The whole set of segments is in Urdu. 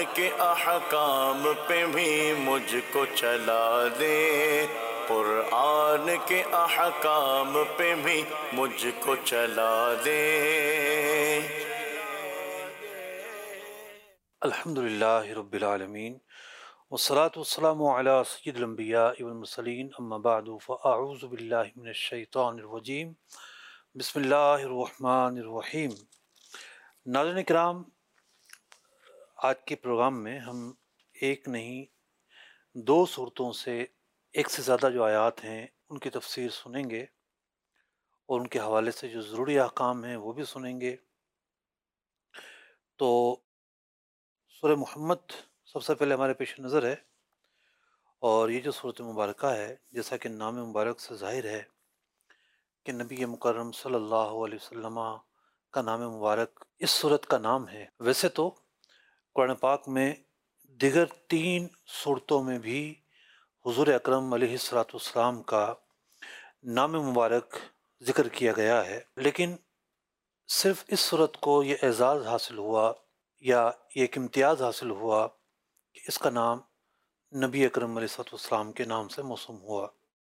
کے احکام پہ بھی مجھ کو چلا دے، قرآن کے احکام پہ بھی مجھ کو چلا دے۔ الحمدللہ رب العالمین، والصلاة والسلام علی سید الانبیاء والمرسلین، اما بعد فاعوذ باللہ من الشیطان الرجیم، بسم اللہ الرحمن الرحیم۔ ناظرین کرام، آج کے پروگرام میں ہم ایک نہیں دو صورتوں سے ایک سے زیادہ جو آیات ہیں ان کی تفسیر سنیں گے، اور ان کے حوالے سے جو ضروری احکام ہیں وہ بھی سنیں گے۔ تو سورہ محمد سب سے پہلے ہمارے پیش نظر ہے، اور یہ جو صورت مبارکہ ہے، جیسا کہ نام مبارک سے ظاہر ہے کہ نبی مکرم صلی اللہ علیہ وسلم کا نام مبارک اس صورت کا نام ہے۔ ویسے تو قرآن پاک میں دیگر 3 صورتوں میں بھی حضور اکرم علیہ الصلاۃ والسلام کا نام مبارک ذکر کیا گیا ہے، لیکن صرف اس صورت کو یہ اعزاز حاصل ہوا یا یہ ایک امتیاز حاصل ہوا کہ اس کا نام نبی اکرم علیہ الصلوۃ والسلام کے نام سے موسوم ہوا۔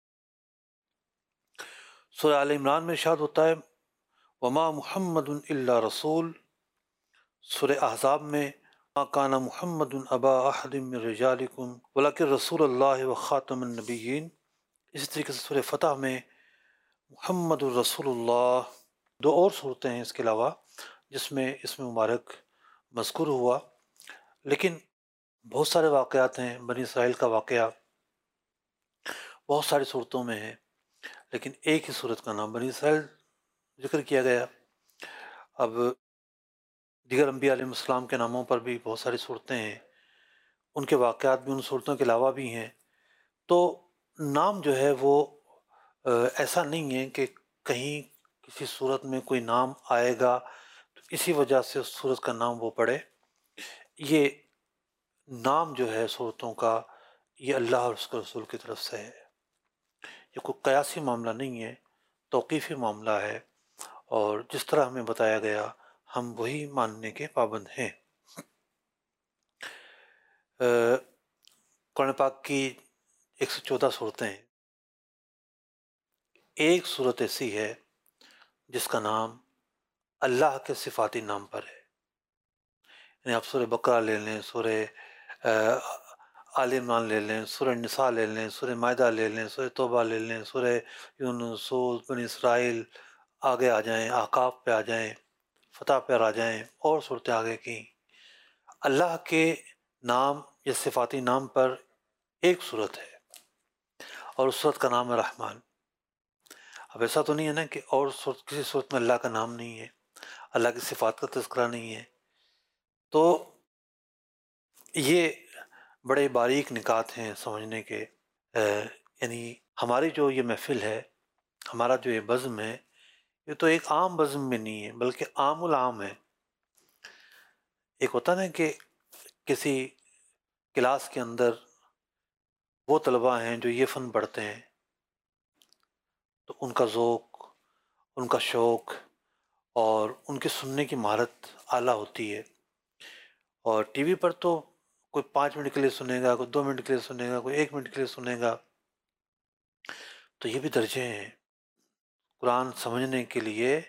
سورہ آل عمران میں ارشاد ہوتا ہے وما محمد الا رسول۔ سورہ احزاب میں ما کان محمد ابا احد من رجالکم ولکن رسول اللہ وخاتم النبیین۔ اسی طریقے سے سورہ فتح میں محمد الرسول اللہ۔ 2 اور صورتیں ہیں اس کے علاوہ جس میں اسم مبارک مذکور ہوا، لیکن بہت سارے واقعات ہیں۔ بنی اسرائیل کا واقعہ بہت ساری صورتوں میں ہے، لیکن ایک ہی صورت کا نام بنی اسرائیل ذکر کیا گیا۔ اب دیگر انبیاء علیہ السلام کے ناموں پر بھی بہت ساری صورتیں ہیں، ان کے واقعات بھی ان صورتوں کے علاوہ بھی ہیں۔ تو نام جو ہے وہ ایسا نہیں ہے کہ کہیں کسی صورت میں کوئی نام آئے گا تو اسی وجہ سے اس صورت کا نام وہ پڑھے۔ یہ نام جو ہے صورتوں کا، یہ اللہ اور اس کے رسول کی طرف سے ہے۔ یہ کوئی قیاسی معاملہ نہیں ہے، توقیفی معاملہ ہے، اور جس طرح ہمیں بتایا گیا ہم وہی ماننے کے پابند ہیں۔ قرآن پاک کی 114 صورتیں ہیں، ایک صورت ایسی ہے جس کا نام اللہ کے صفاتی نام پر ہے۔ یعنی آپ سورہ بقرہ لے لیں، سورہ آل عمران لے لیں، سورہ نساء لے لیں، سورہ مائدہ لے لیں، سورہ توبہ لے لیں، سورہ یونس، ہود، بنی اسرائیل، آگے آ جائیں، احقاف پہ آ جائیں، فتح پہ آ جائیں، اور صورتیں آگے کی، اللہ کے نام یا صفاتی نام پر ایک صورت ہے، اور اس صورت کا نام ہے رحمان۔ اب ایسا تو نہیں ہے نا کہ اور صورت کسی صورت میں اللہ کا نام نہیں ہے، اللہ کی صفات کا تذکرہ نہیں ہے۔ تو یہ بڑے باریک نکات ہیں سمجھنے کے۔ یعنی ہماری جو یہ محفل ہے، ہمارا جو یہ بزم ہے، یہ تو ایک عام بزم میں نہیں ہے بلکہ عام العام ہے۔ ایک ہوتا نا کہ کسی کلاس کے اندر وہ طلباء ہیں جو یہ فن پڑھتے ہیں، تو ان کا ذوق، ان کا شوق اور ان کی سننے کی مہارت اعلیٰ ہوتی ہے، اور ٹی وی پر تو کوئی 5 منٹ کے لیے سنے گا، کوئی 2 منٹ کے لیے سنے گا، کوئی 1 منٹ کے لیے سنے گا۔ تو یہ بھی درجے ہیں۔ قرآن سمجھنے کے لیے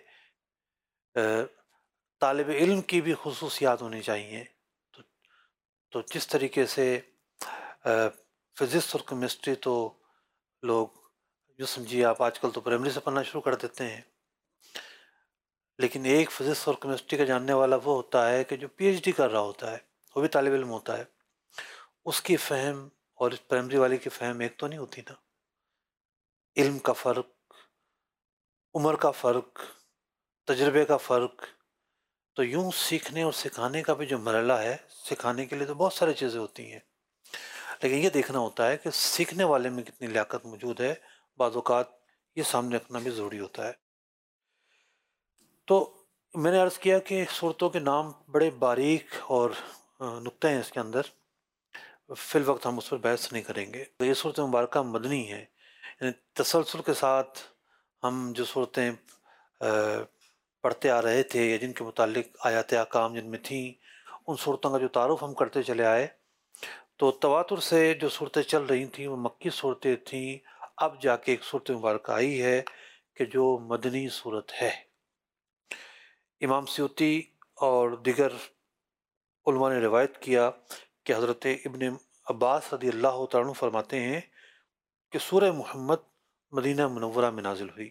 طالب علم کی بھی خصوصیات ہونی چاہیے۔ تو جس طریقے سے فزکس اور کیمسٹری تو لوگ جو سمجھیے آپ آج کل تو پرائمری سے پڑھنا شروع کر دیتے ہیں، لیکن ایک فزکس اور کیمسٹری کا جاننے والا وہ ہوتا ہے کہ جو پی ایچ ڈی کر رہا ہوتا ہے، وہ بھی طالب علم ہوتا ہے۔ اس کی فہم اور اس پرائمری والی کی فہم ایک تو نہیں ہوتی نا۔ علم کا فرق، عمر کا فرق، تجربے کا فرق، تو یوں سیکھنے اور سکھانے کا بھی جو مرحلہ ہے، سکھانے کے لیے تو بہت ساری چیزیں ہوتی ہیں، لیکن یہ دیکھنا ہوتا ہے کہ سیکھنے والے میں کتنی لیاقت موجود ہے۔ بعض اوقات یہ سامنے رکھنا بھی ضروری ہوتا ہے۔ تو میں نے عرض کیا کہ صورتوں کے نام بڑے باریک اور نقطے ہیں اس کے اندر، فی الوقت ہم اس پر بحث نہیں کریں گے۔ یہ صورت مبارکہ مدنی ہے، یعنی تسلسل کے ساتھ ہم جو صورتیں پڑھتے آ رہے تھے یا جن کے متعلق آیات احکام جن میں تھیں، ان صورتوں کا جو تعارف ہم کرتے چلے آئے، تو تواتر سے جو صورتیں چل رہی تھیں وہ مکی صورتیں تھیں، اب جا کے ایک صورت مبارکہ آئی ہے کہ جو مدنی صورت ہے۔ امام سیوطی اور دیگر علماء نے روایت کیا کہ حضرت ابن عباس رضی اللہ تعالیٰ عنہ فرماتے ہیں کہ سورہ محمد مدینہ منورہ میں نازل ہوئی،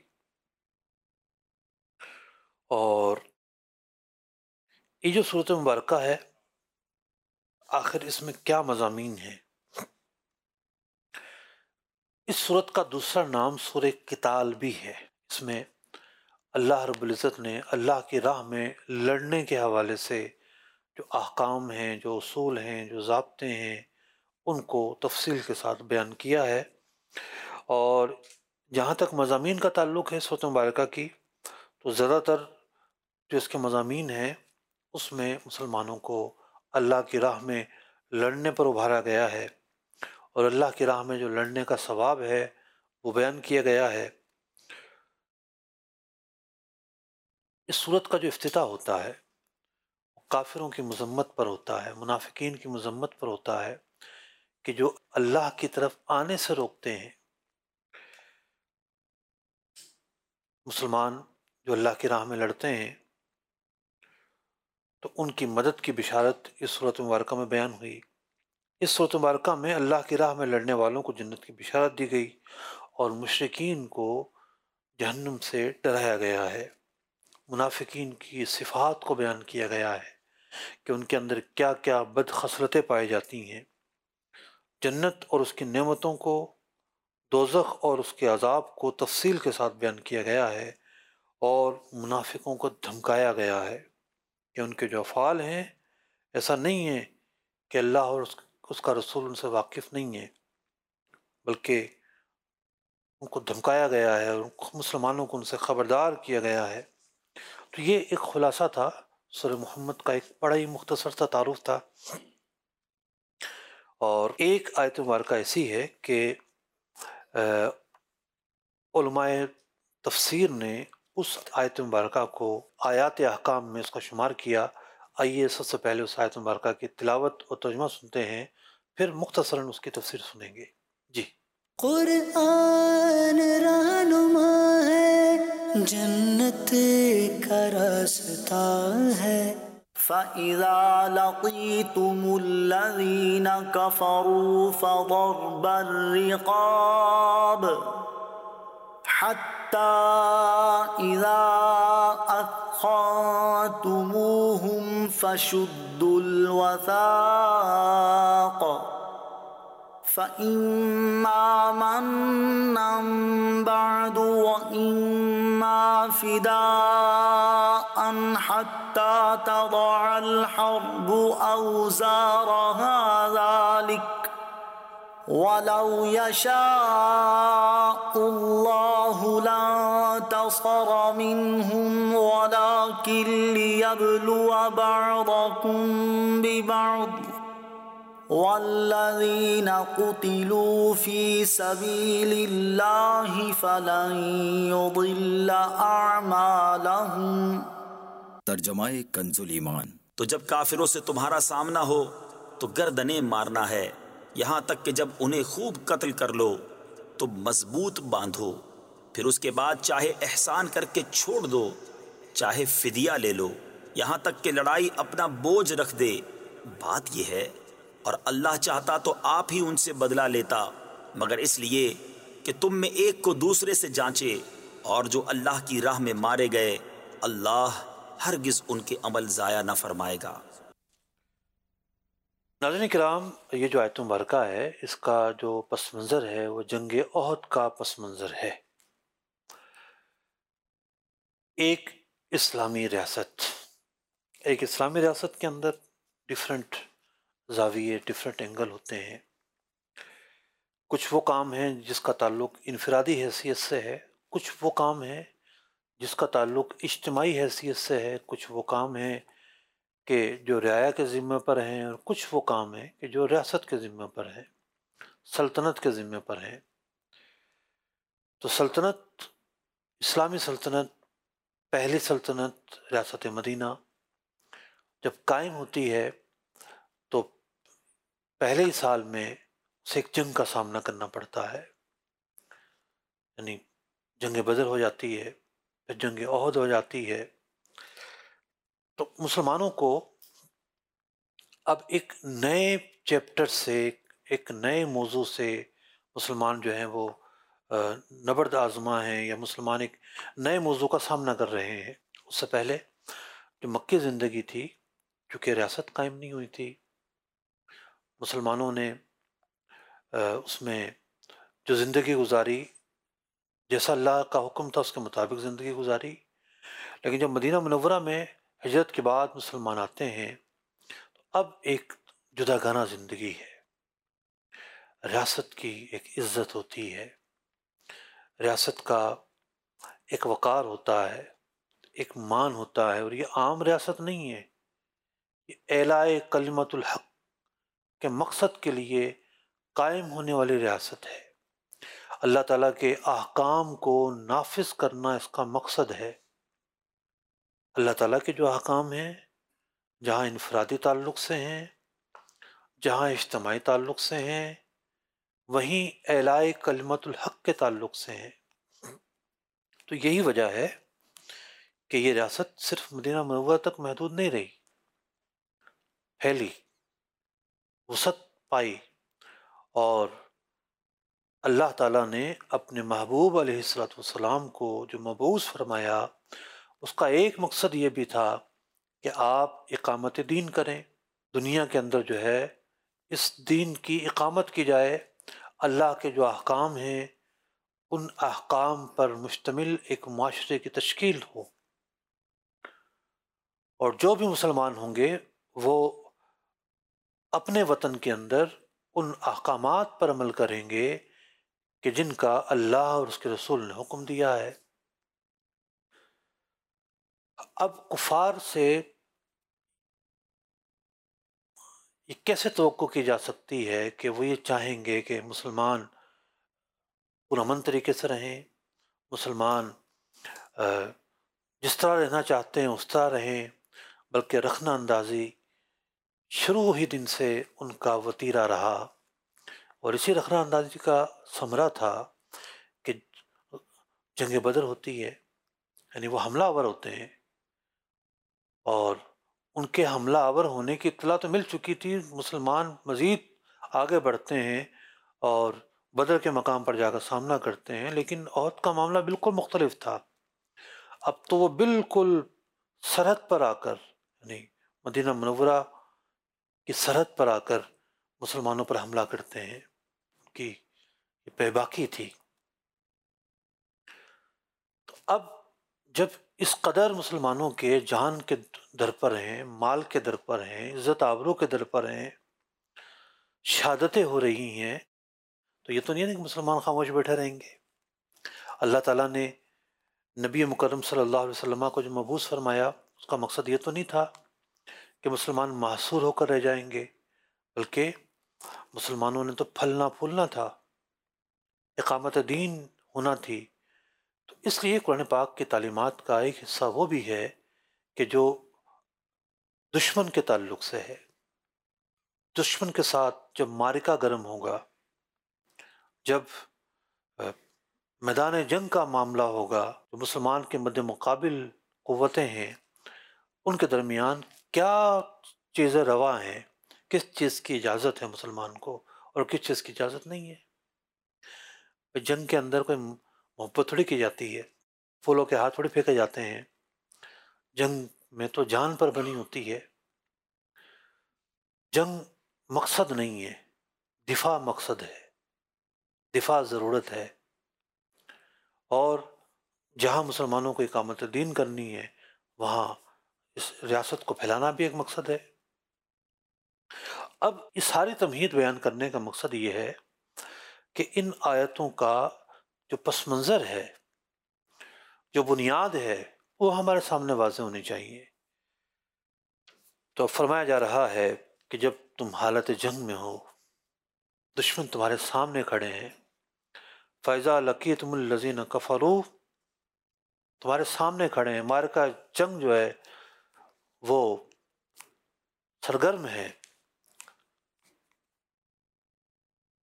اور یہ جو صورت مبارکہ ہے آخر اس میں کیا مضامین ہیں؟ اس صورت کا دوسرا نام سورہ قتال بھی ہے۔ اس میں اللہ رب العزت نے اللہ کی راہ میں لڑنے کے حوالے سے جو احکام ہیں، جو اصول ہیں، جو ضابطے ہیں، ان کو تفصیل کے ساتھ بیان کیا ہے۔ اور جہاں تک مضامین کا تعلق ہے سورۃ مبارکہ کی، تو زیادہ تر جو اس کے مضامین ہیں اس میں مسلمانوں کو اللہ کی راہ میں لڑنے پر ابھارا گیا ہے، اور اللہ کی راہ میں جو لڑنے کا ثواب ہے وہ بیان کیا گیا ہے۔ اس صورت کا جو افتتاح ہوتا ہے کافروں کی مذمت پر ہوتا ہے، منافقین کی مذمت پر ہوتا ہے کہ جو اللہ کی طرف آنے سے روکتے ہیں۔ مسلمان جو اللہ کی راہ میں لڑتے ہیں تو ان کی مدد کی بشارت اس صورت مبارکہ میں بیان ہوئی۔ اس صورت مبارکہ میں اللہ کی راہ میں لڑنے والوں کو جنت کی بشارت دی گئی، اور مشرکین کو جہنم سے ڈرایا گیا ہے۔ منافقین کی صفات کو بیان کیا گیا ہے کہ ان کے اندر کیا کیا بد خصلتیں پائی جاتی ہیں۔ جنت اور اس کی نعمتوں کو، دوزخ اور اس کے عذاب کو تفصیل کے ساتھ بیان کیا گیا ہے، اور منافقوں کو دھمکایا گیا ہے کہ ان کے جو افعال ہیں ایسا نہیں ہے کہ اللہ اور اس کا رسول ان سے واقف نہیں ہے، بلکہ ان کو دھمکایا گیا ہے اور مسلمانوں کو ان سے خبردار کیا گیا ہے۔ تو یہ ایک خلاصہ تھا سورہ محمد کا، ایک بڑا ہی مختصر سا تعارف تھا۔ اور ایک آیت مبارکہ ایسی ہے کہ علماء تفسیر نے اس آیت مبارکہ کو آیات احکام میں اس کا شمار کیا۔ آئیے سب سے پہلے اس آیت مبارکہ کی تلاوت اور ترجمہ سنتے ہیں، پھر مختصراً اس کی تفسیر سنیں گے۔ جی۔ قرآن رہنما ہے، جنت کا راستہ ہے۔ فَإِذَا لَقِيتُمُ الَّذِينَ كَفَرُوا فَضَرْبَ الرِّقَابِ حَتَّى إِذَا أَثْخَنتُمُوهُمْ فَشُدُّوا الْوَثَاقَ فَإِمَّا مَنًّا بَعْدُ وَإِمَّا فِدَاءً حَتَّى تَضَعَ الْحَرْبُ أَوْزَارَهَا ذَلِكَ وَلَوْ يَشَاءُ اللَّهُ لَانتَصَرَ مِنْهُمْ وَلَكِنْ لِيَبْلُوَ بَعْضَكُمْ بِبَعْضٍ وَالَّذِينَ قُتِلُوا فِي سَبِيلِ اللَّهِ فَلَنْ يُضِلَّ أَعْمَالَهُمْ۔ ترجمہ کنز الایمان۔ تو جب کافروں سے تمہارا سامنا ہو تو گردنیں مارنا ہے، یہاں تک کہ جب انہیں خوب قتل کر لو تو مضبوط باندھو، پھر اس کے بعد چاہے احسان کر کے چھوڑ دو، چاہے فدیہ لے لو، یہاں تک کہ لڑائی اپنا بوجھ رکھ دے۔ بات یہ ہے، اور اللہ چاہتا تو آپ ہی ان سے بدلہ لیتا، مگر اس لیے کہ تم میں ایک کو دوسرے سے جانچے، اور جو اللہ کی راہ میں مارے گئے اللہ ہرگز ان کے عمل ضائع نہ فرمائے گا۔ ناظرین کرام، یہ جو آیت مبارکہ ہے اس کا جو پس منظر ہے وہ جنگ احد کا پس منظر ہے۔ ایک اسلامی ریاست کے اندر ڈیفرنٹ زاویے، ڈیفرنٹ اینگل ہوتے ہیں۔ کچھ وہ کام ہیں جس کا تعلق انفرادی حیثیت سے ہے، کچھ وہ کام ہیں جس کا تعلق اجتماعی حیثیت سے ہے، کچھ وہ کام ہیں کہ جو رعایا کے ذمہ پر ہیں، اور کچھ وہ کام ہیں کہ جو ریاست کے ذمہ پر ہیں، سلطنت کے ذمہ پر ہیں۔ تو سلطنت، اسلامی سلطنت، پہلی سلطنت ریاست مدینہ جب قائم ہوتی ہے پہلے ہی سال میں اسے ایک جنگ کا سامنا کرنا پڑتا ہے، یعنی جنگ بدر ہو جاتی ہے، پھر جنگ احد ہو جاتی ہے۔ تو مسلمانوں کو اب ایک نئے چیپٹر سے، ایک نئے موضوع سے مسلمان جو ہیں وہ نبرد آزما ہیں، یا مسلمان ایک نئے موضوع کا سامنا کر رہے ہیں۔ اس سے پہلے جو مکی زندگی تھی، چونکہ ریاست قائم نہیں ہوئی تھی، مسلمانوں نے اس میں جو زندگی گزاری، جیسا اللہ کا حکم تھا اس کے مطابق زندگی گزاری۔ لیکن جب مدینہ منورہ میں ہجرت کے بعد مسلمان آتے ہیں تو اب ایک جداگانہ زندگی ہے۔ ریاست کی ایک عزت ہوتی ہے، ریاست کا ایک وقار ہوتا ہے، ایک مان ہوتا ہے، اور یہ عام ریاست نہیں ہے، یہ اعلاء کلمت الحق کے مقصد کے لیے قائم ہونے والی ریاست ہے۔ اللہ تعالیٰ کے احکام کو نافذ کرنا اس کا مقصد ہے۔ اللہ تعالیٰ کے جو احکام ہیں، جہاں انفرادی تعلق سے ہیں، جہاں اجتماعی تعلق سے ہیں، وہیں اعلاء کلمت الحق کے تعلق سے ہیں۔ تو یہی وجہ ہے کہ یہ ریاست صرف مدینہ منورہ تک محدود نہیں رہی، پھیلی، وسعت پائی، اور اللہ تعالیٰ نے اپنے محبوب علیہ الصلوۃ والسلام کو جو مبعوث فرمایا، اس کا ایک مقصد یہ بھی تھا کہ آپ اقامت دین کریں، دنیا کے اندر جو ہے اس دین کی اقامت کی جائے، اللہ کے جو احکام ہیں ان احکام پر مشتمل ایک معاشرے کی تشکیل ہو، اور جو بھی مسلمان ہوں گے وہ اپنے وطن کے اندر ان احکامات پر عمل کریں گے کہ جن کا اللہ اور اس کے رسول نے حکم دیا ہے۔ اب کفار سے یہ کیسے توقع کی جا سکتی ہے کہ وہ یہ چاہیں گے کہ مسلمان پرامن طریقے سے رہیں، مسلمان جس طرح رہنا چاہتے ہیں اس طرح رہیں، بلکہ رخنہ اندازی شروع ہی دن سے ان کا وتیرہ رہا، اور اسی رخنہ اندازی کا ثمرہ تھا کہ جنگ بدر ہوتی ہے، یعنی وہ حملہ آور ہوتے ہیں، اور ان کے حملہ آور ہونے کی اطلاع تو مل چکی تھی، مسلمان مزید آگے بڑھتے ہیں اور بدر کے مقام پر جا کر سامنا کرتے ہیں، لیکن احد کا معاملہ بالکل مختلف تھا۔ اب تو وہ بالکل سرحد پر آ کر، یعنی مدینہ منورہ کی سرحد پر آ کر مسلمانوں پر حملہ کرتے ہیں، کی یہ بے باکی تھی۔ تو اب جب اس قدر مسلمانوں کے جان کے در پر ہیں، مال کے در پر ہیں، عزت آبرو کے در پر ہیں، شہادتیں ہو رہی ہیں، تو یہ تو نہیں ہے کہ مسلمان خاموش بیٹھے رہیں گے۔ اللہ تعالیٰ نے نبی مکرم صلی اللہ علیہ وسلم کو جو مبعوث فرمایا، اس کا مقصد یہ تو نہیں تھا کہ مسلمان محصور ہو کر رہ جائیں گے، بلکہ مسلمانوں نے تو پھلنا پھولنا تھا، اقامت دین ہونا تھی۔ تو اس لیے قرآن پاک کی تعلیمات کا ایک حصہ وہ بھی ہے کہ جو دشمن کے تعلق سے ہے، دشمن کے ساتھ جب معرکہ گرم ہوگا، جب میدان جنگ کا معاملہ ہوگا، جو مسلمان کے مد مقابل قوتیں ہیں، ان کے درمیان کیا چیزیں روا ہیں، کس چیز کی اجازت ہے مسلمان کو اور کس چیز کی اجازت نہیں ہے۔ جنگ کے اندر کوئی محبت تھوڑی کی جاتی ہے، پھولوں کے ہاتھ تھوڑی پھینکے جاتے ہیں، جنگ میں تو جان پر بنی ہوتی ہے۔ جنگ مقصد نہیں ہے، دفاع مقصد ہے، دفاع ضرورت ہے، اور جہاں مسلمانوں کو اقامت دین کرنی ہے وہاں اس ریاست کو پھیلانا بھی ایک مقصد ہے۔ اب اس ساری تمہید بیان کرنے کا مقصد یہ ہے کہ ان آیتوں کا جو پس منظر ہے، جو بنیاد ہے، وہ ہمارے سامنے واضح ہونی چاہیے۔ تو فرمایا جا رہا ہے کہ جب تم حالت جنگ میں ہو، دشمن تمہارے سامنے کھڑے ہیں، فَإِذَا لَقِيتُمُ الَّذِينَ كَفَرُوا، تمہارے سامنے کھڑے ہیں، معرکہ جنگ جو ہے وہ سرگرم ہے،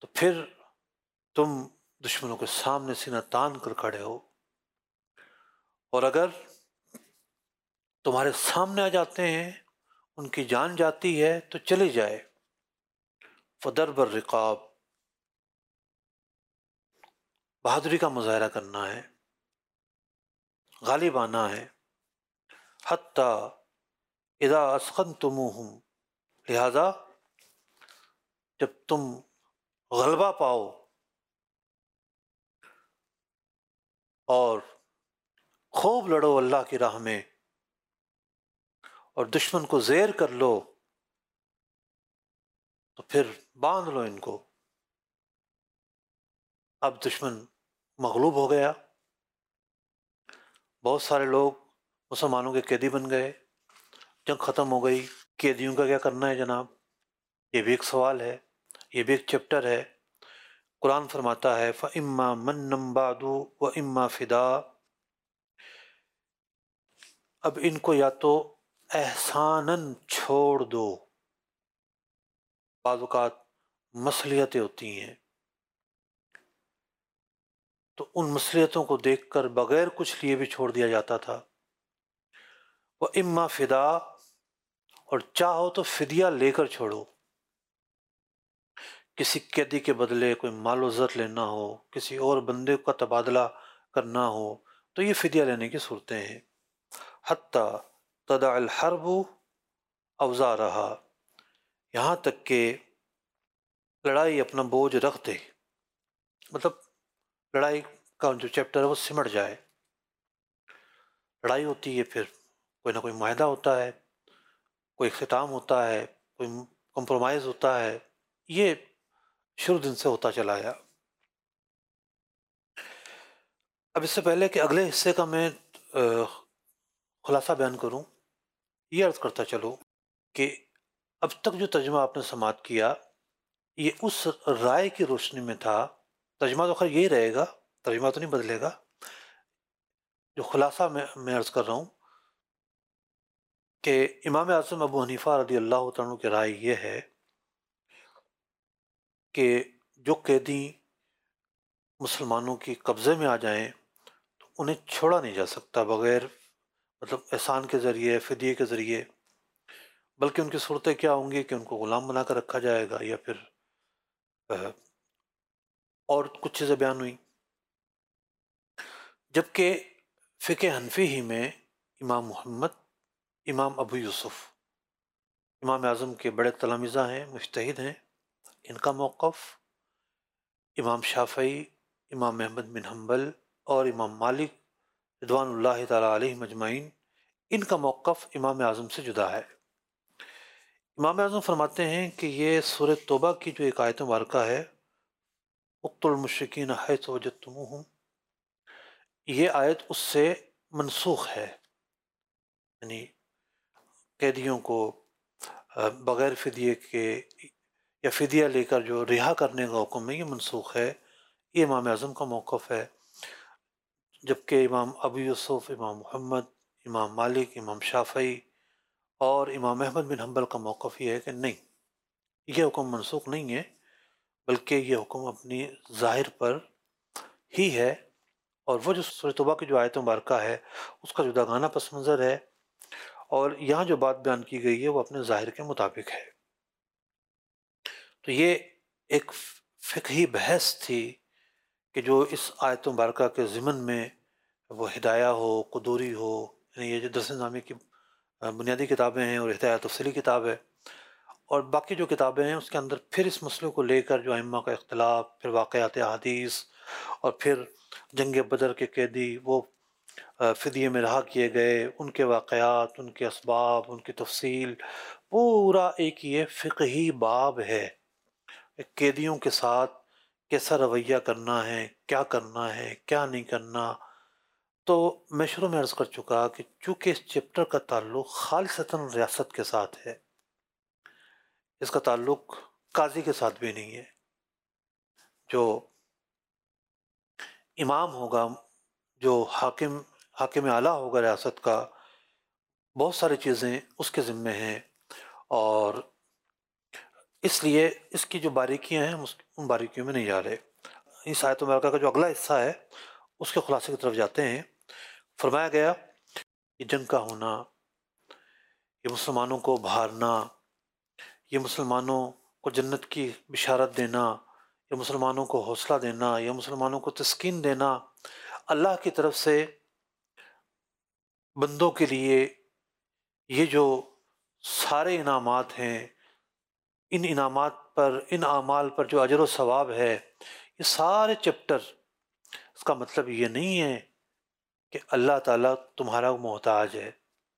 تو پھر تم دشمنوں کے سامنے سینہ تان کر کھڑے ہو، اور اگر تمہارے سامنے آ جاتے ہیں، ان کی جان جاتی ہے تو چلی جائے۔ فضرب الرقاب، بہادری کا مظاہرہ کرنا ہے، غالب آنا ہے۔ حتیٰ اذا اسخنتموہم، لہذا جب تم غلبہ پاؤ اور خوب لڑو اللہ کی راہ میں اور دشمن کو زیر کر لو، تو پھر باندھ لو ان کو۔ اب دشمن مغلوب ہو گیا، بہت سارے لوگ مسلمانوں کے قیدی بن گئے، جنگ ختم ہو گئی۔ قیدیوں کا کیا کرنا ہے جناب؟ یہ بھی ایک سوال ہے، یہ بھی ایک چیپٹر ہے۔ قرآن فرماتا ہے فَإِمَّا مَنًّا بَعْدُ وَإِمَّا فِدَاءً، اب ان کو یا تو احساناً چھوڑ دو، بعض اوقات مصلیحتیں ہوتی ہیں تو ان مصلیحتوں کو دیکھ کر بغیر کچھ لیے بھی چھوڑ دیا جاتا تھا۔ وَإِمَّا فِدَاءً، اور چاہو تو فدیہ لے کر چھوڑو، کسی قیدی کے بدلے کوئی مال و زر لینا ہو، کسی اور بندے کا تبادلہ کرنا ہو، تو یہ فدیہ لینے کی صورتیں ہیں۔ حتیٰ تدع الحرب اوزارہا، یہاں تک کہ لڑائی اپنا بوجھ رکھ دے، مطلب لڑائی کا جو چیپٹر ہے وہ سمٹ جائے۔ لڑائی ہوتی ہے، پھر کوئی نہ کوئی معاہدہ ہوتا ہے، کوئی اختتام ہوتا ہے، کوئی کمپرومائز ہوتا ہے، یہ شروع دن سے ہوتا چلا آیا۔ اب اس سے پہلے کہ اگلے حصے کا میں خلاصہ بیان کروں، یہ عرض کرتا چلوں کہ اب تک جو ترجمہ آپ نے سماعت کیا یہ اس رائے کی روشنی میں تھا، ترجمہ تو خیر یہی رہے گا، ترجمہ تو نہیں بدلے گا، جو خلاصہ میں عرض کر رہا ہوں کہ امام اعظم ابو حنیفہ رضی اللہ تعالیٰ عنہ کی رائے یہ ہے کہ جو قیدی مسلمانوں کی قبضے میں آ جائیں تو انہیں چھوڑا نہیں جا سکتا بغیر مطلب احسان کے ذریعے، فدیے کے ذریعے، بلکہ ان کی صورتیں کیا ہوں گی کہ ان کو غلام بنا کر رکھا جائے گا، یا پھر اور کچھ چیزیں بیان ہوئیں۔ جبکہ فقہ حنفی ہی میں امام محمد، امام ابو یوسف، امام اعظم کے بڑے تلامذہ ہیں، مجتہد ہیں، ان کا موقف، امام شافعی، امام احمد بن حنبل اور امام مالک رضوان اللہ تعالیٰ علیہ مجمعین، ان کا موقف امام اعظم سے جدا ہے۔ امام اعظم فرماتے ہیں کہ یہ سورہ توبہ کی جو ایک آیت مبارکہ ہے، اقتلوا المشرکین حیث وجدتموہم، یہ آیت اس سے منسوخ ہے، یعنی قیدیوں کو بغیر فدیے کے یا فدیہ لے کر جو رہا کرنے کا حکم ہے یہ منسوخ ہے، یہ امام اعظم کا موقف ہے۔ جبکہ امام ابو یوسف، امام محمد، امام مالک، امام شافعی اور امام احمد بن حنبل کا موقف یہ ہے کہ نہیں، یہ حکم منسوخ نہیں ہے، بلکہ یہ حکم اپنی ظاہر پر ہی ہے، اور وہ جو سورہ توبہ کی جو آیت مبارکہ ہے اس کا جداگانہ پس منظر ہے، اور یہاں جو بات بیان کی گئی ہے وہ اپنے ظاہر کے مطابق ہے۔ تو یہ ایک فقہی بحث تھی کہ جو اس آیت مبارکہ کے ضمن میں وہ ہدایہ ہو، قدوری ہو، یعنی یہ جو 10 نظامی کی بنیادی کتابیں ہیں اور ہدایہ تفصیلی کتاب ہے، اور باقی جو کتابیں ہیں اس کے اندر پھر اس مسئلے کو لے کر جو ائمہ کا اختلاف، پھر واقعات احادیث، اور پھر جنگ بدر کے قیدی وہ فدیے میں رہا کیے گئے، ان کے واقعات، ان کے اسباب، ان کی تفصیل، پورا ایک یہ فقہی باب ہے، قیدیوں کے ساتھ کیسا رویہ کرنا ہے، کیا کرنا ہے، کیا نہیں کرنا۔ تو میں شروع میں عرض کر چکا کہ چونکہ اس چیپٹر کا تعلق خالصتاً ریاست کے ساتھ ہے، اس کا تعلق قاضی کے ساتھ بھی نہیں ہے، جو امام ہوگا، جو حاکم اعلیٰ ہوگا ریاست کا، بہت ساری چیزیں اس کے ذمے ہیں، اور اس لیے اس کی جو باریکیاں ہیں ہم ان باریکیوں میں نہیں جا رہے۔ اس آیت مبارکہ کا جو اگلا حصہ ہے اس کے خلاصے کی طرف جاتے ہیں۔ فرمایا گیا یہ جنگ کا ہونا، یہ مسلمانوں کو بھارنا، یہ مسلمانوں کو جنت کی بشارت دینا، یہ مسلمانوں کو حوصلہ دینا، یہ مسلمانوں کو تسکین دینا، اللہ کی طرف سے بندوں کے لیے یہ جو سارے انعامات ہیں، ان انعامات پر، ان اعمال پر جو اجر و ثواب ہے، یہ سارے چیپٹر، اس کا مطلب یہ نہیں ہے کہ اللہ تعالیٰ تمہارا محتاج ہے۔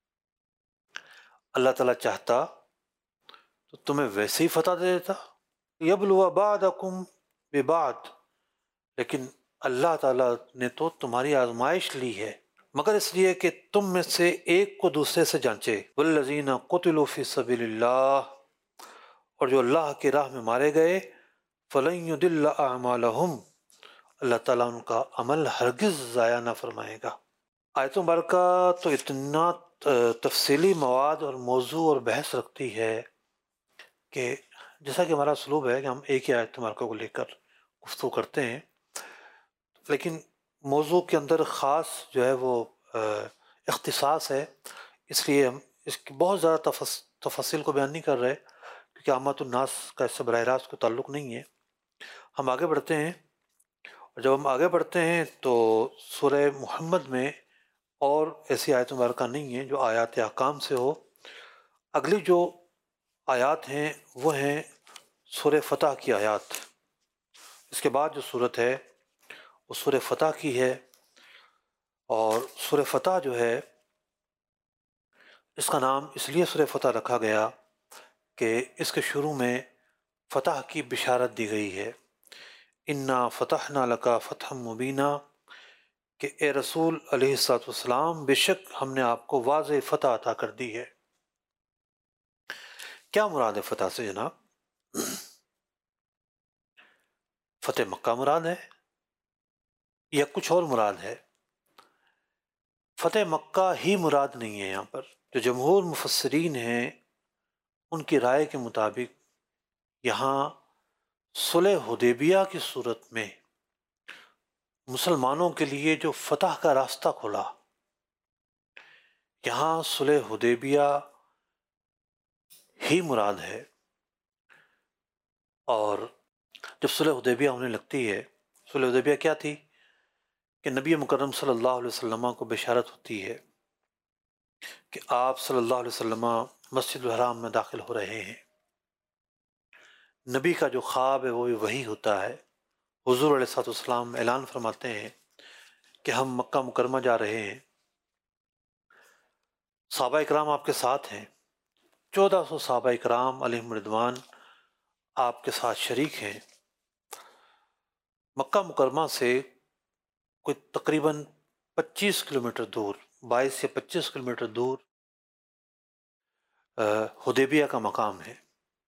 اللہ تعالیٰ چاہتا تو تمہیں ویسے ہی فتح دے دیتا، یبلو بعضکم ببعض، لیکن اللہ تعالیٰ نے تو تمہاری آزمائش لی ہے مگر اس لیے کہ تم میں سے ایک کو دوسرے سے جانچے۔ والذین قتلوا فی سبیل اللہ، اور جو اللہ کی راہ میں مارے گئے، فلن یضل اعمالہم، اللہ تعالیٰ ان کا عمل ہرگز ضائع نہ فرمائے گا۔ آیت مبارکہ تو اتنا تفصیلی مواد اور موضوع اور بحث رکھتی ہے کہ جیسا کہ ہمارا اسلوب ہے کہ ہم ایک ہی آیت مبارکہ کو لے کر گفتگو کرتے ہیں، لیکن موضوع کے اندر خاص جو ہے وہ اختصاص ہے، اس لیے ہم اس کی بہت زیادہ تفاصیل کو بیان نہیں کر رہے کیونکہ عامۃ الناس کا اس سے براہ راست کوئی تعلق نہیں ہے۔ ہم آگے بڑھتے ہیں، اور جب ہم آگے بڑھتے ہیں تو سورہ محمد میں اور ایسی آیت مبارکہ نہیں ہیں جو آیات احکام سے ہو۔ اگلی جو آیات ہیں وہ ہیں سورہ فتح کی آیات۔ اس کے بعد جو صورت ہے وہ سورہ فتح کی ہے، اور سورہ فتح جو ہے اس کا نام اس لیے سورہ فتح رکھا گیا کہ اس کے شروع میں فتح کی بشارت دی گئی ہے۔ انا فتحنا لک فتحا مبینا، کہ اے رسول علیہ الصلوۃ والسلام بے شک ہم نے آپ کو واضح فتح عطا کر دی ہے۔ کیا مراد ہے فتح سے جناب؟ فتح مکہ مراد ہے یا کچھ اور مراد ہے؟ فتح مکہ ہی مراد نہیں ہے یہاں پر۔ جو جمہور مفسرین ہیں ان کی رائے کے مطابق یہاں صلح حدیبیہ کی صورت میں مسلمانوں کے لیے جو فتح کا راستہ کھلا، یہاں صلح حدیبیہ ہی مراد ہے۔ اور جب صلح حدیبیہ ہونے لگتی ہے، صلح حدیبیہ کیا تھی کہ نبی مکرم صلی اللہ علیہ وسلم کو بشارت ہوتی ہے کہ آپ صلی اللہ علیہ وسلم مسجد الحرام میں داخل ہو رہے ہیں۔ نبی کا جو خواب ہے وہ وہی ہوتا ہے۔ حضور علیہ الصلوۃ والسلام اعلان فرماتے ہیں کہ ہم مکہ مکرمہ جا رہے ہیں، صحابہ اکرام آپ کے ساتھ ہیں، 1400 صحابہ اکرام علیہم رضوان آپ کے ساتھ شریک ہیں۔ مکہ مکرمہ سے کوئی تقریباً 25 کلومیٹر دور، 22 سے 25 کلومیٹر دور حدیبیہ کا مقام ہے۔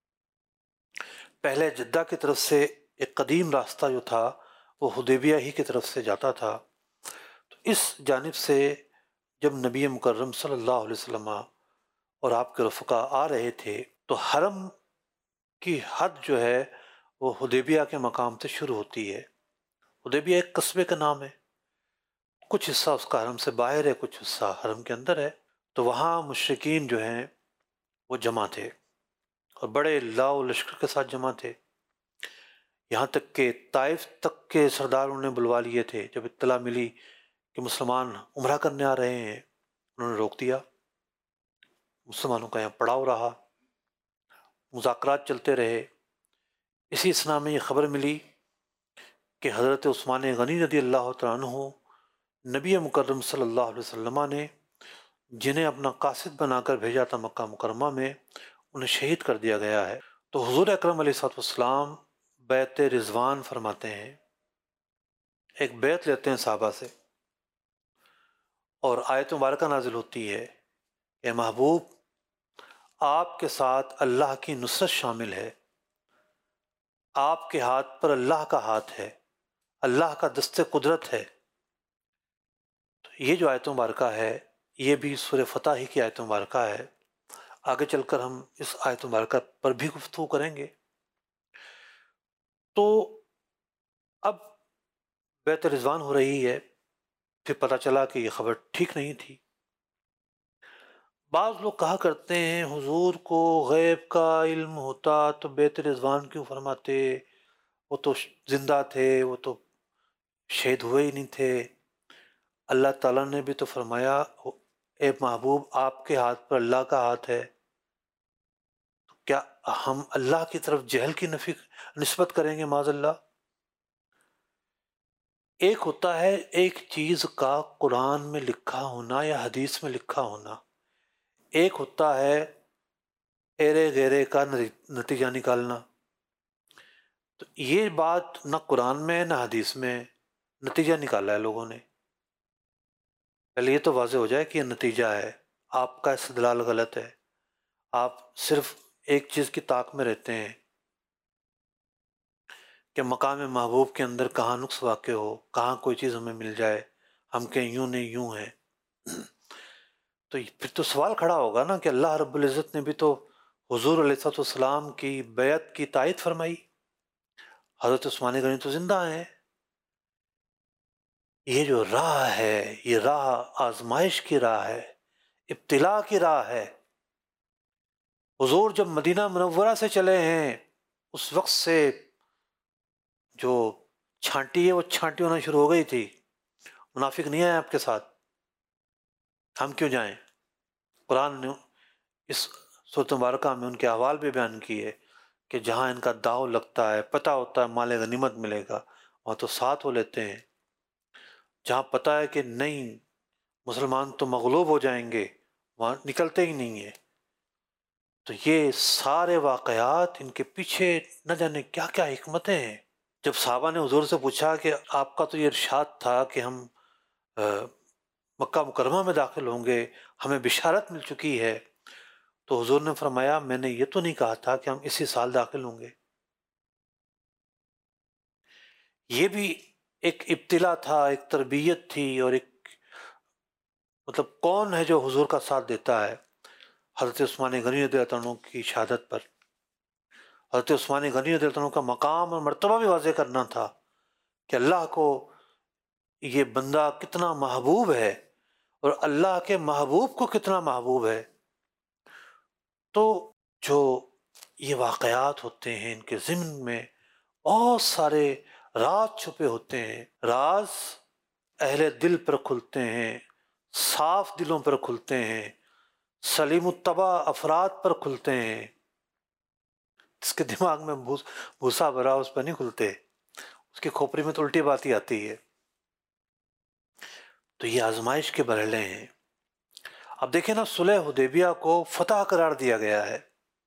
پہلے جدہ کی طرف سے ایک قدیم راستہ جو تھا وہ حدیبیہ ہی کی طرف سے جاتا تھا، تو اس جانب سے جب نبی مکرم صلی اللہ علیہ وسلم اور آپ کے رفقا آ رہے تھے تو حرم کی حد جو ہے وہ حدیبیہ کے مقام سے شروع ہوتی ہے۔ حدیبیہ ایک قصبے کا نام ہے، کچھ حصہ اس کا حرم سے باہر ہے، کچھ حصہ حرم کے اندر ہے۔ تو وہاں مشرکین جو ہیں وہ جمع تھے اور بڑے لاؤ و لشکر کے ساتھ جمع تھے، یہاں تک کہ طائف تک کے سرداروں نے بلوا لیے تھے۔ جب اطلاع ملی کہ مسلمان عمرہ کرنے آ رہے ہیں انہوں نے روک دیا، مسلمانوں کا یہاں پڑاؤ رہا، مذاکرات چلتے رہے۔ اسی اثنا میں یہ خبر ملی کہ حضرت عثمان غنی رضی اللہ تعالیٰ عنہ نبی مکرم صلی اللہ علیہ وسلم نے جنہیں اپنا قاصد بنا کر بھیجا تھا مکہ مکرمہ میں، انہیں شہید کر دیا گیا ہے۔ تو حضور اکرم علیہ الصلوۃ والسلام بیعت رضوان فرماتے ہیں، ایک بیعت لیتے ہیں صحابہ سے، اور آیت مبارکہ نازل ہوتی ہے، اے محبوب آپ کے ساتھ اللہ کی نصرت شامل ہے، آپ کے ہاتھ پر اللہ کا ہاتھ ہے، اللہ کا دست قدرت ہے۔ تو یہ جو آیت مبارکہ ہے یہ بھی سورہ فتح ہی کی آیت مبارکہ ہے۔ آگے چل کر ہم اس آیت مبارکہ پر بھی گفتگو کریں گے۔ تو اب بیعت رضوان ہو رہی ہے، پھر پتہ چلا کہ یہ خبر ٹھیک نہیں تھی۔ بعض لوگ کہا کرتے ہیں حضور کو غیب کا علم ہوتا تو بیعت رضوان کیوں فرماتے، وہ تو زندہ تھے، وہ تو شہید ہوئے ہی نہیں تھے۔ اللہ تعالیٰ نے بھی تو فرمایا اے محبوب آپ کے ہاتھ پر اللہ کا ہاتھ ہے، کیا ہم اللہ کی طرف جہل کی نفی نسبت کریں گے معاذ اللہ؟ ایک ہوتا ہے ایک چیز کا قرآن میں لکھا ہونا یا حدیث میں لکھا ہونا، ایک ہوتا ہے ایرے گیرے کا نتیجہ نکالنا۔ تو یہ بات نہ قرآن میں نہ حدیث میں نتیجہ نکالا ہے لوگوں نے۔ پہلے یہ تو واضح ہو جائے کہ یہ نتیجہ ہے، آپ کا استدلال غلط ہے، آپ صرف ایک چیز کی طاق میں رہتے ہیں کہ مقام محبوب کے اندر کہاں نقص واقع ہو، کہاں کوئی چیز ہمیں مل جائے، ہم کہیں یوں نہیں یوں ہیں۔ تو پھر تو سوال کھڑا ہوگا نا کہ اللہ رب العزت نے بھی تو حضور علیہ السلام کی بیعت کی تائید فرمائی، حضرت عثمان غنی تو زندہ ہیں۔ یہ جو راہ ہے یہ راہ آزمائش کی راہ ہے، ابتلا کی راہ ہے۔ حضور جب مدینہ منورہ سے چلے ہیں اس وقت سے جو چھانٹی ہے وہ چھانٹی ہونا شروع ہو گئی تھی، منافق نہیں آئے آپ کے ساتھ، ہم کیوں جائیں؟ قرآن نے اس سورۃ مبارکہ میں ان کے احوال بھی بیان کیے کہ جہاں ان کا داؤ لگتا ہے، پتہ ہوتا ہے مال غنیمت ملے گا، وہاں تو ساتھ ہو لیتے ہیں۔ جہاں پتہ ہے کہ نہیں مسلمان تو مغلوب ہو جائیں گے، وہاں نکلتے ہی نہیں ہیں۔ تو یہ سارے واقعات ان کے پیچھے نہ جانے کیا کیا حکمتیں ہیں۔ جب صحابہ نے حضور سے پوچھا کہ آپ کا تو یہ ارشاد تھا کہ ہم مکہ مکرمہ میں داخل ہوں گے، ہمیں بشارت مل چکی ہے، تو حضور نے فرمایا میں نے یہ تو نہیں کہا تھا کہ ہم اسی سال داخل ہوں گے۔ یہ بھی ایک ابتلا تھا، ایک تربیت تھی، اور ایک مطلب کون ہے جو حضور کا ساتھ دیتا ہے؟ حضرت عثمان غنی رضی اللہ عنہ کی شہادت پر حضرت عثمان غنی رضی اللہ عنہ کا مقام اور مرتبہ بھی واضح کرنا تھا کہ اللہ کو یہ بندہ کتنا محبوب ہے اور اللہ کے محبوب کو کتنا محبوب ہے۔ تو جو یہ واقعات ہوتے ہیں ان کے ضمن میں بہت سارے راز چھپے ہوتے ہیں، راز اہل دل پر کھلتے ہیں، صاف دلوں پر کھلتے ہیں، سلیم الطبع افراد پر کھلتے ہیں۔ جس کے دماغ میں بھوسا بھرا اس پر نہیں کھلتے، اس کی کھوپڑی میں تو الٹی بات ہی آتی ہے۔ تو یہ آزمائش کے مرحلے ہیں۔ اب دیکھیں نا، صلح حدیبیہ کو فتح قرار دیا گیا ہے۔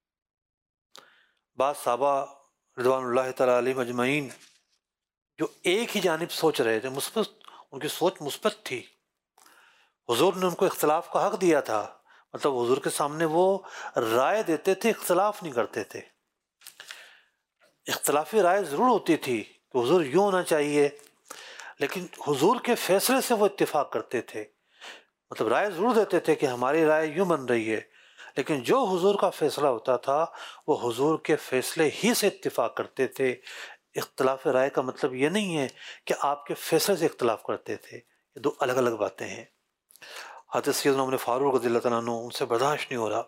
بعض صحابہ رضوان اللہ تعالیٰ علیہم اجمعین جو ایک ہی جانب سوچ رہے تھے، مثبت، ان کی سوچ مثبت تھی، حضور نے ان کو اختلاف کا حق دیا تھا، مطلب حضور کے سامنے وہ رائے دیتے تھے، اختلاف نہیں کرتے تھے۔ اختلافی رائے ضرور ہوتی تھی کہ حضور یوں ہونا چاہیے، لیکن حضور کے فیصلے سے وہ اتفاق کرتے تھے، مطلب رائے ضرور دیتے تھے کہ ہماری رائے یوں بن رہی ہے، لیکن جو حضور کا فیصلہ ہوتا تھا وہ حضور کے فیصلے ہی سے اتفاق کرتے تھے۔ اختلاف رائے کا مطلب یہ نہیں ہے کہ آپ کے فیصلے سے اختلاف کرتے تھے، یہ دو الگ الگ باتیں ہیں۔ حضرت سیدنا عمر فاروق رضی اللہ عنہ ان سے برداشت نہیں ہو رہا،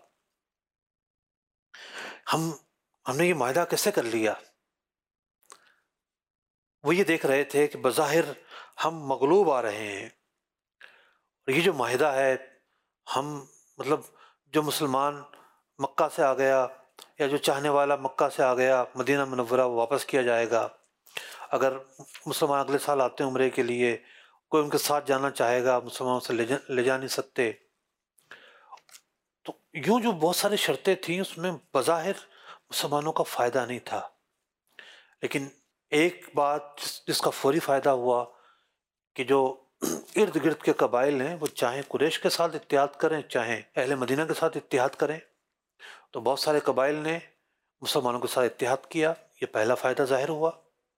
ہم نے یہ معاہدہ کیسے کر لیا؟ وہ یہ دیکھ رہے تھے کہ بظاہر ہم مغلوب آ رہے ہیں، اور یہ جو معاہدہ ہے ہم مطلب جو مسلمان مکہ سے آ گیا یا جو چاہنے والا مکہ سے آ گیا مدینہ منورہ وہ واپس کیا جائے گا، اگر مسلمان اگلے سال آتے ہیں عمرے کے لیے، کوئی ان کے ساتھ جانا چاہے گا مسلمانوں سے لے جا نہیں سکتے۔ تو یوں جو بہت ساری شرطیں تھیں اس میں بظاہر مسلمانوں کا فائدہ نہیں تھا، لیکن ایک بات جس کا فوری فائدہ ہوا کہ جو ارد گرد کے قبائل ہیں وہ چاہیں قریش کے ساتھ اتحاد کریں چاہیں اہل مدینہ کے ساتھ اتحاد کریں، تو بہت سارے قبائل نے مسلمانوں کے ساتھ اتحاد کیا، یہ پہلا فائدہ ظاہر ہوا۔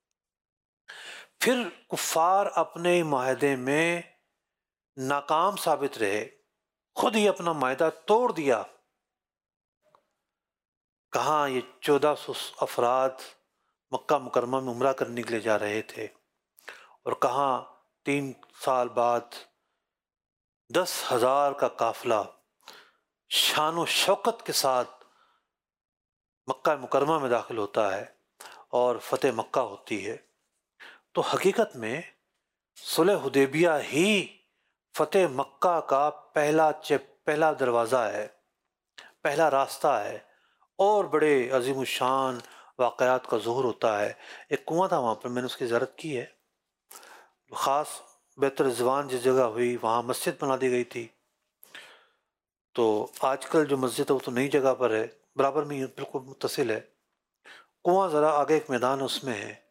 پھر کفار اپنے معاہدے میں ناکام ثابت رہے، خود ہی اپنا معاہدہ توڑ دیا۔ کہاں یہ 1400 افراد مکہ مکرمہ میں عمرہ کرنے کے لیے جا رہے تھے، اور کہاں 3 سال بعد 10,000 کا قافلہ شان و شوکت کے ساتھ مکہ مکرمہ میں داخل ہوتا ہے اور فتح مکہ ہوتی ہے۔ تو حقیقت میں صلح حدیبیہ ہی فتح مکہ کا پہلا دروازہ ہے، پہلا راستہ ہے، اور بڑے عظیم الشان واقعات کا ظہور ہوتا ہے۔ ایک کنواں تھا وہاں پر، میں نے اس کی زیارت کی ہے، خاص بیت الرضوان جس جگہ ہوئی وہاں مسجد بنا دی گئی تھی۔ تو آج کل جو مسجد ہے وہ تو نئی جگہ پر ہے، برابر میں بالکل متصل ہے۔ کنواں ذرا آگے ایک میدان اس میں ہے،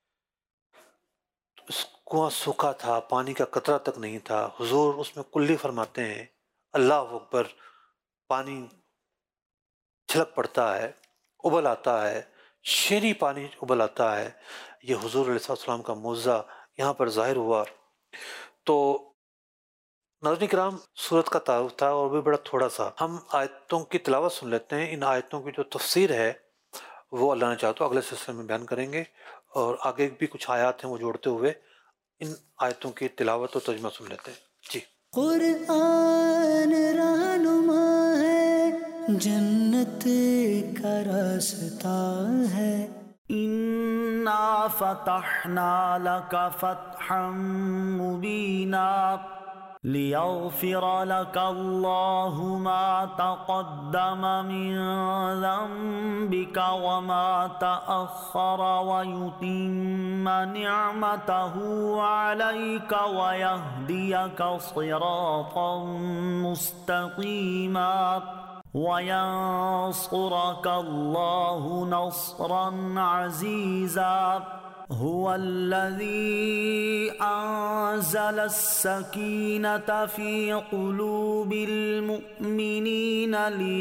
اس کنواں سوکھا تھا، پانی کا قطرہ تک نہیں تھا۔ حضور اس میں کلی فرماتے ہیں، اللہ اکبر، پانی چھلک پڑتا ہے، ابل آتا ہے، شیریں پانی ابل آتا ہے۔ یہ حضور علیہ السلام کا معجزہ یہاں پر ظاہر ہوا۔ تو ناظرین کرام، سورت کا تعارف تھا اور بھی بڑا تھوڑا سا، ہم آیتوں کی تلاوت سن لیتے ہیں۔ ان آیتوں کی جو تفسیر ہے وہ اللہ نے چاہا تو اگلے سلسلے میں بیان کریں گے، اور آگے بھی کچھ آیات ہیں وہ جوڑتے ہوئے ان آیتوں کی تلاوت و ترجمہ سن لیتے ہیں۔ جی۔ قرآن رہنما ہے، جنت کا راستہ ہے۔ انا فتحنا لک فتحا مبینا لیغفر لك الله ما تقدم من ذنبك وما تأخر ويتم نعمته عليك ويهديك صراطا مستقيما وينصرك الله نصرا عزيزا هو الذي أنزل السكينة في قلوب المؤمنين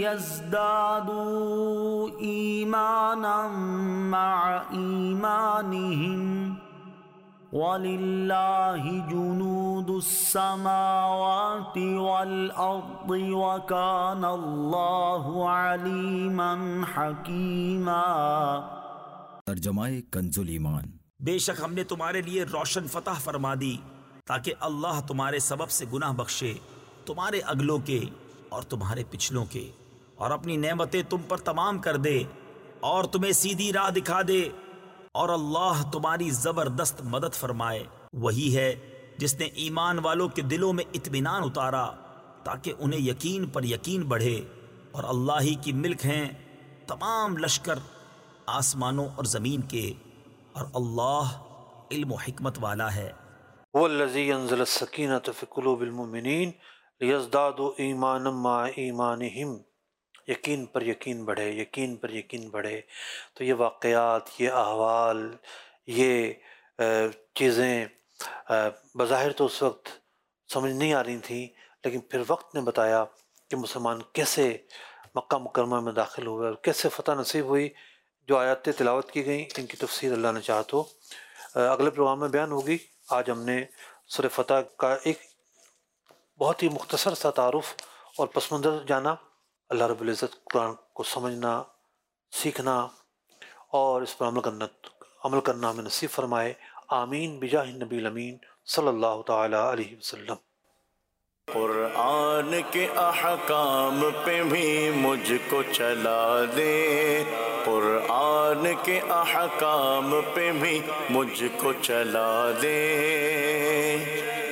ليزدادوا إيمانا مع إيمانهم وَلِلَّهِ جُنُودُ السَّمَاوَاتِ وَالْأَرْضِ وَكَانَ اللَّهُ عَلِيمًا حَكِيمًا۔ ترجمہ کنز الایمان۔ بے شک ہم نے تمہارے لیے روشن فتح فرما دی تاکہ اللہ تمہارے سبب سے گناہ بخشے، تمہارے اگلوں کے اور تمہارے پچھلوں کے، اور اپنی نعمتیں تم پر تمام کر دے اور تمہیں سیدھی راہ دکھا دے، اور اللہ تمہاری زبردست مدد فرمائے۔ وہی ہے جس نے ایمان والوں کے دلوں میں اطمینان اتارا تاکہ انہیں یقین پر یقین بڑھے، اور اللہ ہی کی ملک ہیں تمام لشکر آسمانوں اور زمین کے، اور اللہ علم و حکمت والا ہے۔ والذی انزل السکینۃ فی قلوب المؤمنین لیزدادوا ایمانا مع ایمانہم، یقین پر یقین بڑھے، یقین پر یقین بڑھے۔ تو یہ واقعات، یہ احوال، یہ چیزیں بظاہر تو اس وقت سمجھ نہیں آ رہی تھیں، لیکن پھر وقت نے بتایا کہ مسلمان کیسے مکہ مکرمہ میں داخل ہوئے اور کیسے فتح نصیب ہوئی۔ جو آیاتیں تلاوت کی گئیں ان کی تفسیر اللہ نے چاہا تو اگلے پروگرام میں بیان ہوگی۔ آج ہم نے سورہ فتح کا ایک بہت ہی مختصر سا تعارف اور پس منظر جانا۔ اللہ رب العزت قرآن کو سمجھنا، سیکھنا اور اس پر عمل کرنا ہمیں نصیب فرمائے۔ آمین بجاہ النبی الامین صلی اللہ تعالی علیہ وسلم۔ قرآن کے احکام پہ بھی مجھ کو چلا دے، قرآن کے احکام پہ بھی مجھ کو چلا دے۔